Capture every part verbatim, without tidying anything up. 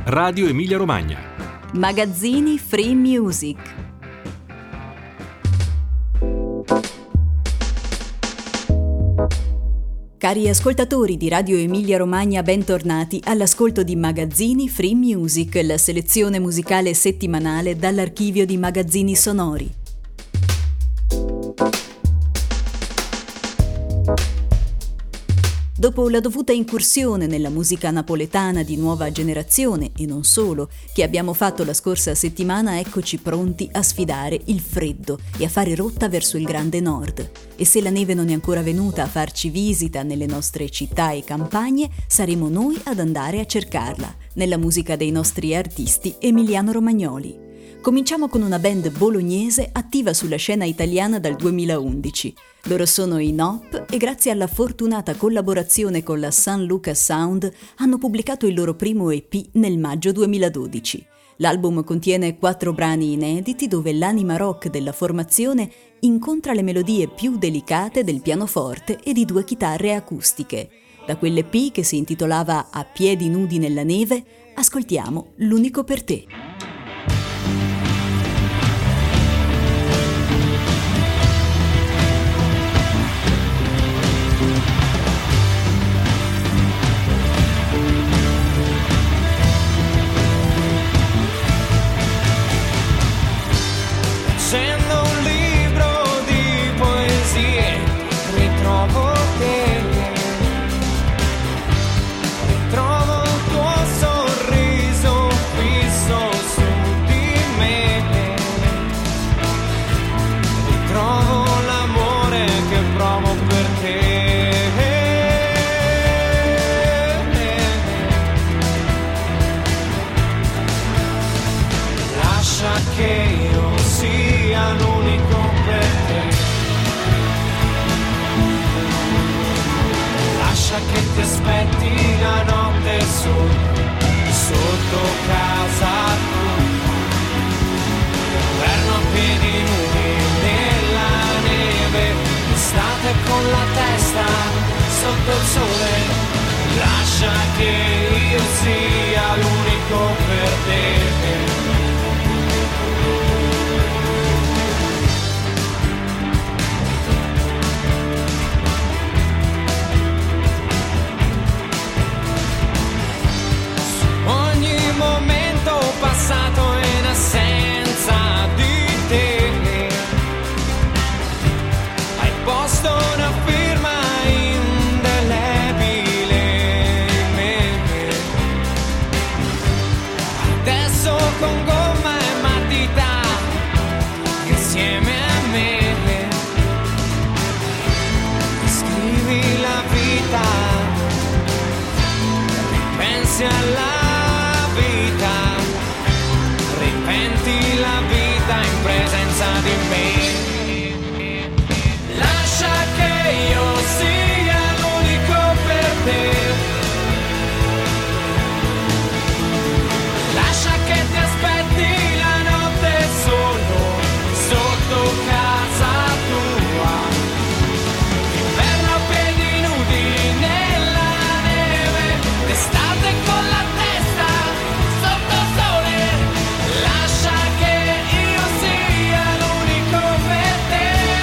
Radio Emilia Romagna. Magazzini Free Music. Cari ascoltatori di Radio Emilia Romagna, bentornati all'ascolto di Magazzini Free Music, la selezione musicale settimanale dall'archivio di magazzini sonori. Dopo la dovuta incursione nella musica napoletana di nuova generazione, e non solo, che abbiamo fatto la scorsa settimana, eccoci pronti a sfidare il freddo e a fare rotta verso il grande nord. E se la neve non è ancora venuta a farci visita nelle nostre città e campagne, saremo noi ad andare a cercarla, nella musica dei nostri artisti emiliano-romagnoli. Cominciamo con una band bolognese attiva sulla scena italiana dal duemilaundici. Loro sono i Nop e grazie alla fortunata collaborazione con la San Luca Sound hanno pubblicato il loro primo E P nel maggio duemiladodici. L'album contiene quattro brani inediti dove l'anima rock della formazione incontra le melodie più delicate del pianoforte e di due chitarre acustiche. Da quell'E P, che si intitolava A piedi nudi nella neve, ascoltiamo L'unico per te. Leggendo un libro di poesie ritrovo te, ritrovo il tuo sorriso fisso su di me, ritrovo l'amore che provo per te. Lascia che io sia l'unico per te, lascia che ti aspetti la notte solo sotto casa tua, inverno a piedi nudi nella neve, estate con la testa sotto il sole, lascia che io sia l'unico per te. Momento passato in assenza di te, hai posto una firma indelebile in me. Adesso con gomma e matita insieme a me scrivi la vita, ripensi alla ripenti la vita in presenza di me. Lascia che io sia l'unico per te, lascia che ti aspetti la notte solo sotto casa tua, inverno a piedi nudi nella neve, d'estate con la testa sotto sole, lascia che io sia l'unico per te.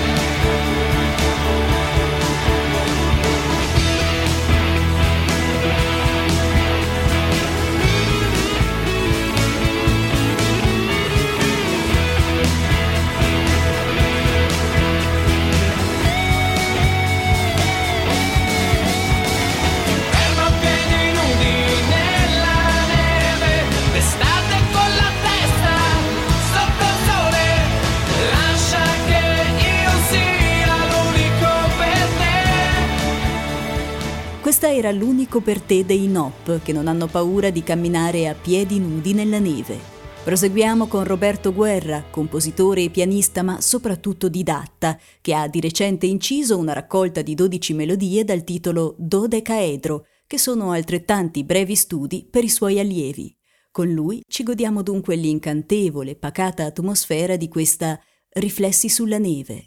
Inverno a piedi nudi nella neve, d'estate con la testa sotto il sole, lascia che io sia l'unico per te. Questa era L'unico per te dei Nop, che non hanno paura di camminare a piedi nudi nella neve. Proseguiamo con Roberto Guerra, compositore e pianista ma soprattutto didatta, che ha di recente inciso una raccolta di dodici melodie dal titolo Dodecaedro, che sono altrettanti brevi studi per i suoi allievi. Con lui ci godiamo dunque l'incantevole, pacata atmosfera di questa Riflessi sulla neve.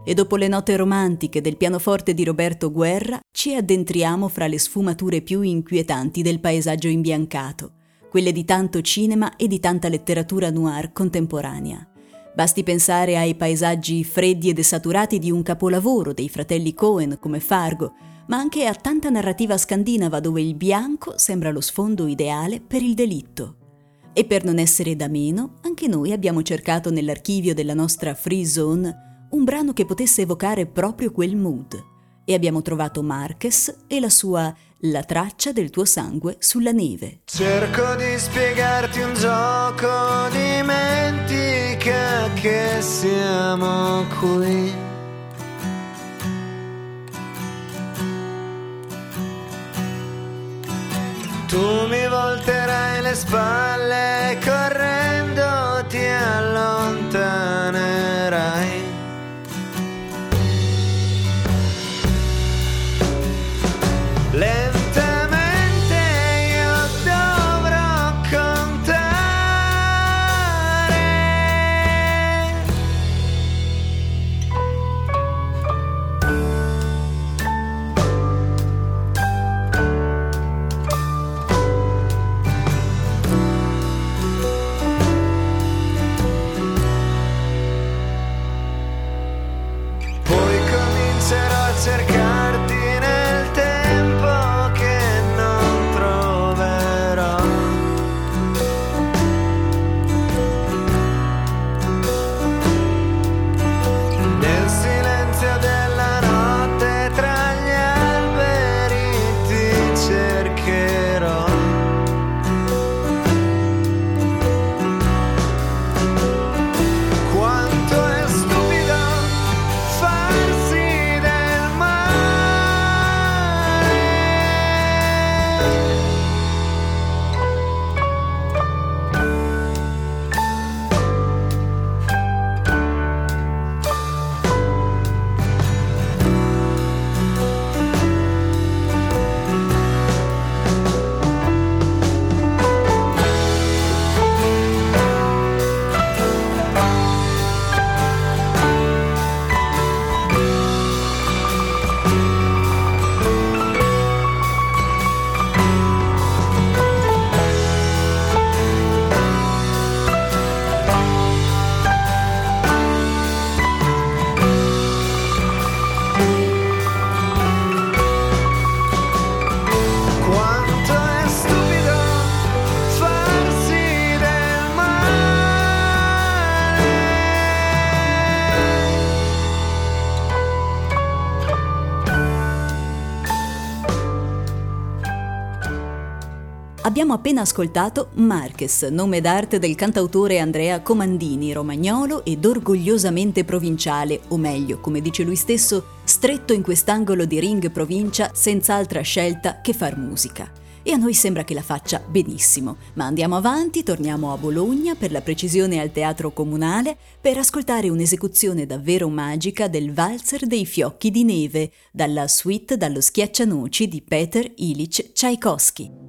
e dopo le note romantiche del pianoforte di Roberto Guerra ci addentriamo fra le sfumature più inquietanti del paesaggio imbiancato, quelle di tanto cinema e di tanta letteratura noir contemporanea. Basti pensare ai paesaggi freddi e desaturati di un capolavoro dei fratelli Coen come Fargo, ma anche a tanta narrativa scandinava dove il bianco sembra lo sfondo ideale per il delitto. E per non essere da meno, anche noi abbiamo cercato nell'archivio della nostra Free Zone un brano che potesse evocare proprio quel mood. E abbiamo trovato Marquez e la sua La traccia del tuo sangue sulla neve. Cerco di spiegarti un gioco, dimentica che siamo qui. Tu mi volterai le spalle, correndo ti allontanerai. Lentamente io dovrò contare. Poi comincerò a cercarti nel tempo che non troverò. Nel silenzio della notte tra gli alberi ti cercherò. Quanto è stupido farsi del male. Quanto è stupido farsi del male. Abbiamo appena ascoltato Marquez, nome d'arte del cantautore Andrea Comandini, romagnolo ed orgogliosamente provinciale, o meglio, come dice lui stesso, stretto in quest'angolo di ring provincia senza altra scelta che far musica. E a noi sembra che la faccia benissimo, ma andiamo avanti, torniamo a Bologna, per la precisione al Teatro Comunale, per ascoltare un'esecuzione davvero magica del Valzer dei fiocchi di neve, dalla suite dallo Schiaccianoci di Peter Ilich Tchaikovsky.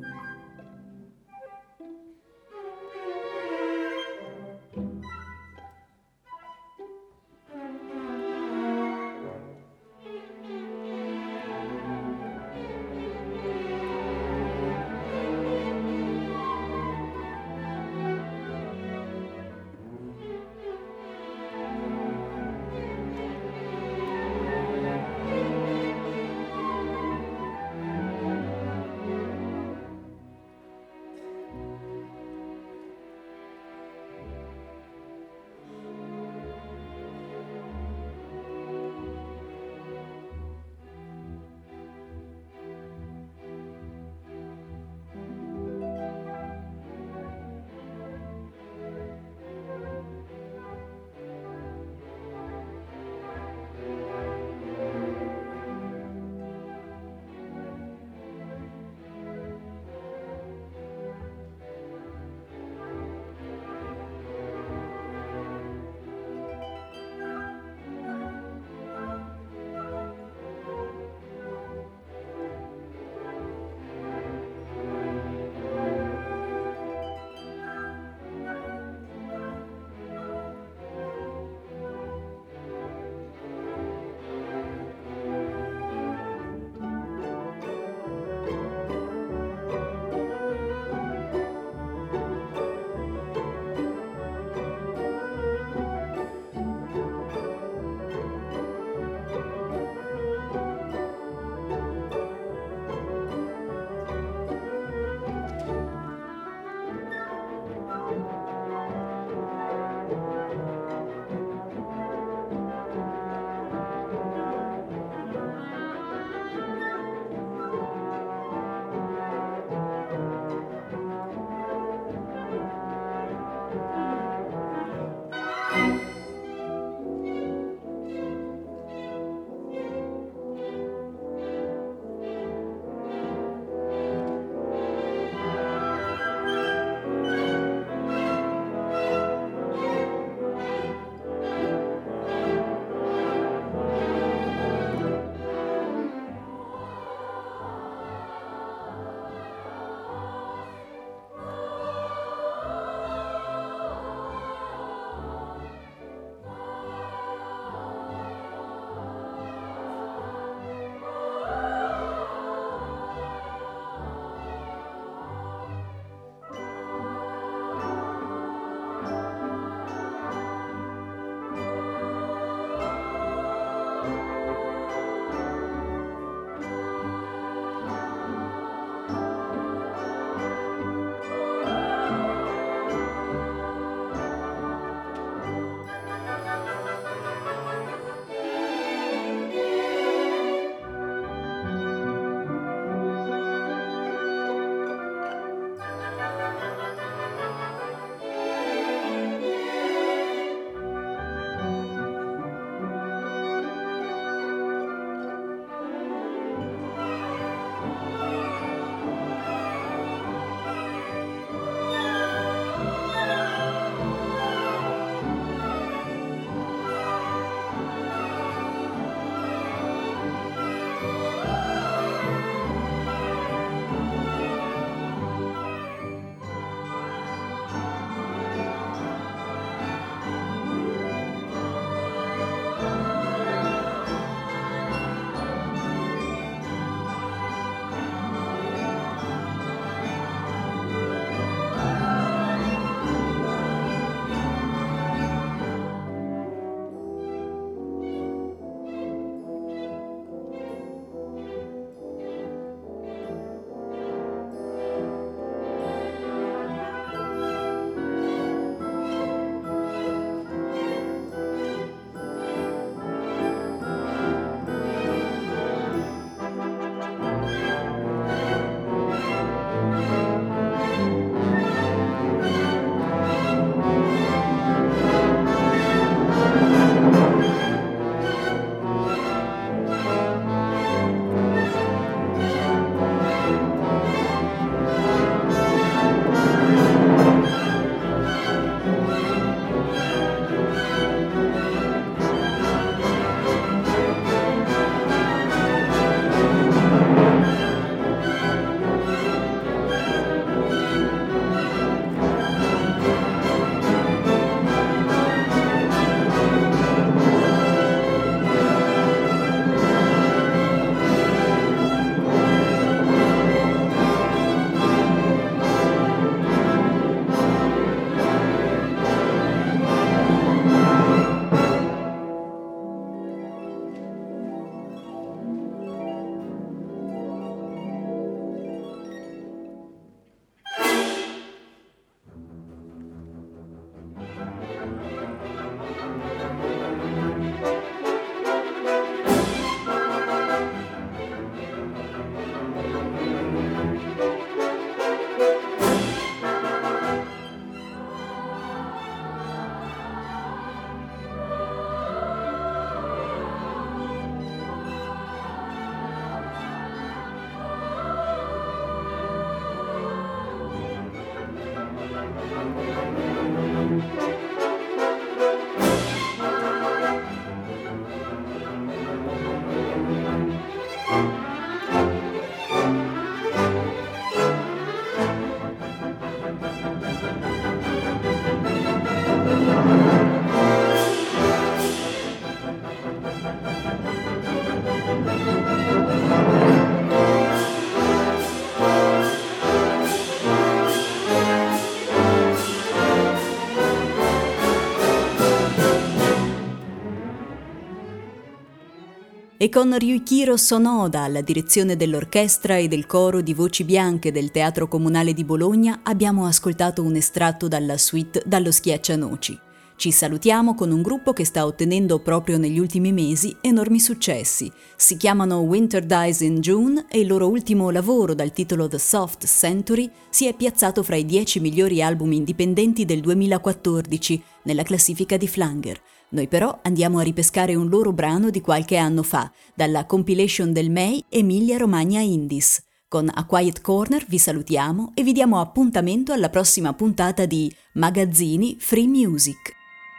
E con Ryuichiro Sonoda alla direzione dell'orchestra e del coro di voci bianche del Teatro Comunale di Bologna abbiamo ascoltato un estratto dalla suite Dallo Schiaccianoci. Ci salutiamo con un gruppo che sta ottenendo proprio negli ultimi mesi enormi successi. Si chiamano Winter Dies in June e il loro ultimo lavoro dal titolo The Soft Century si è piazzato fra i dieci migliori album indipendenti del duemilaquattordici nella classifica di Flanger. Noi però andiamo a ripescare un loro brano di qualche anno fa, dalla compilation del M E I Emilia Romagna Indies. Con A Quiet Corner vi salutiamo e vi diamo appuntamento alla prossima puntata di Magazzini Free Music.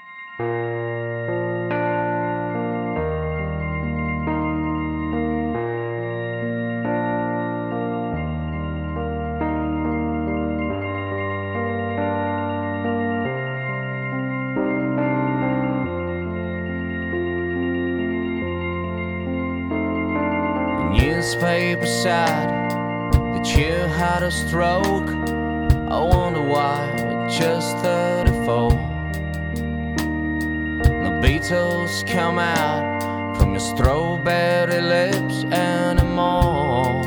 Newspaper said that you had a stroke. I wonder why at just thirty-four the Beatles come out from your strawberry lips anymore.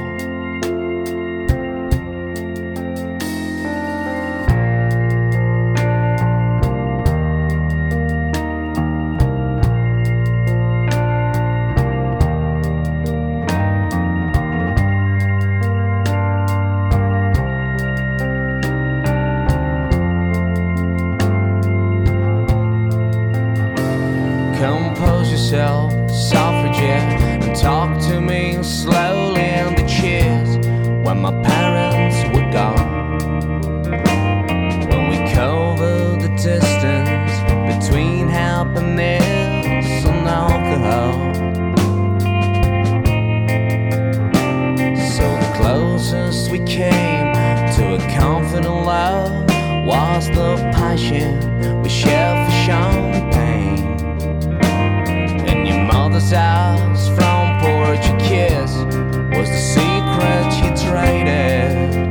Compose yourself, suffragette, and talk to me slowly in the chairs when my parents were gone. When we covered the distance between happiness and alcohol. So the closest we came to a confident love was the passion we shared for champagne. Mother's house, front porch, a kiss was the secret you traded.